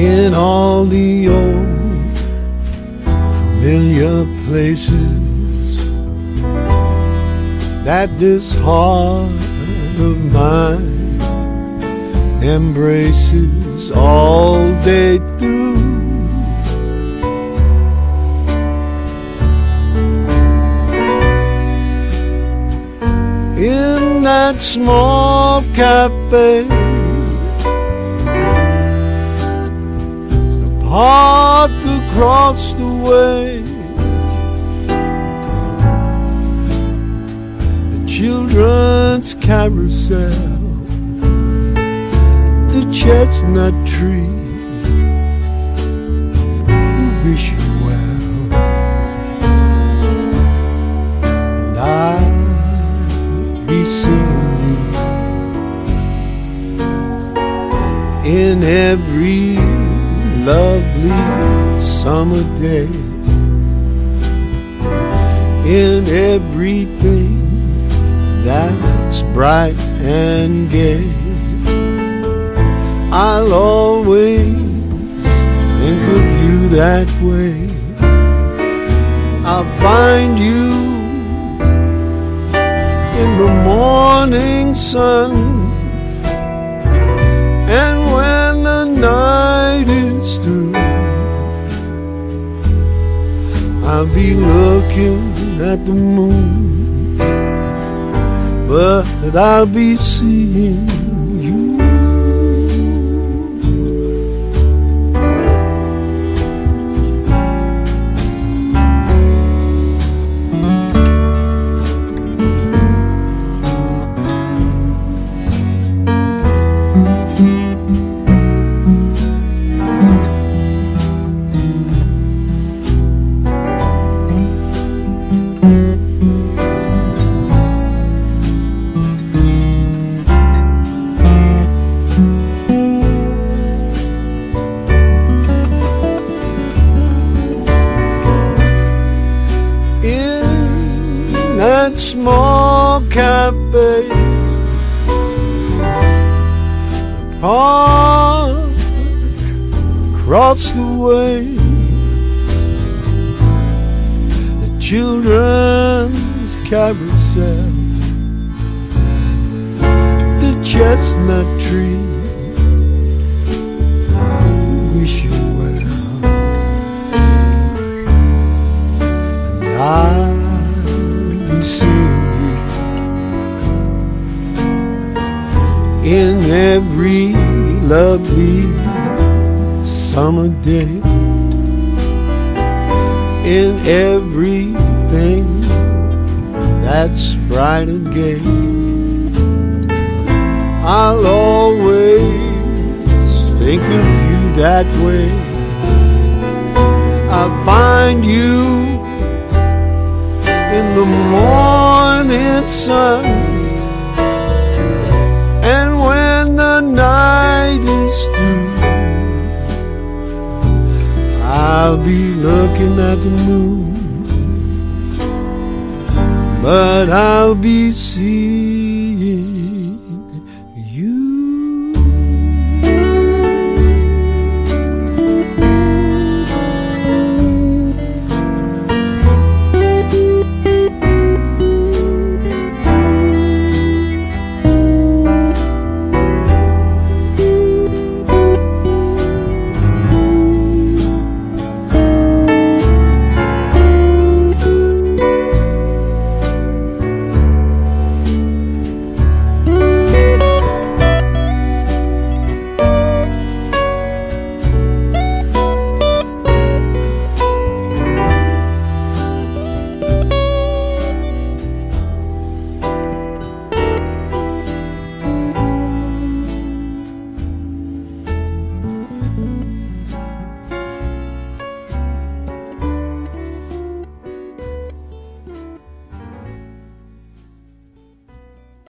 in all the old familiar places that this heart of mine embraces all day through. In that small cafe, the park across the way, the children's carousel, the chestnut tree, we wish you well, and I'll be seeing you in every lovely summer day, in everything that's bright and gay. I'll always think of you that way. I'll find you in the morning sun, and when the night is through, I'll be looking at the moon, but I'll be seeing you. That small cafe, the park across the way, the children's carousel, the chestnut tree, wish you well, and I'll seeing you in every lovely summer day, in everything that's bright and gay. I'll always think of you that way. I'll find you in the morning sun, and when the night is through, I'll be looking at the moon, but I'll be seeing